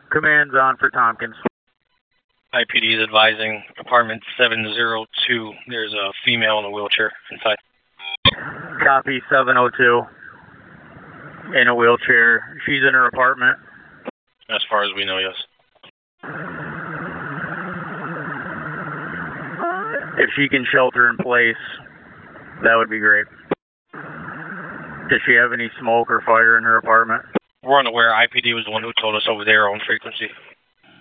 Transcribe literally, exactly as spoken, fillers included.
Command's on for Tompkins. I P D is advising apartment seven oh two. There's a female in a wheelchair inside. Copy seven oh two. In a wheelchair. She's in her apartment. As far as we know, yes. If she can shelter in place, that would be great. Does she have any smoke or fire in her apartment? We're unaware. I P D was the one who told us over their own frequency.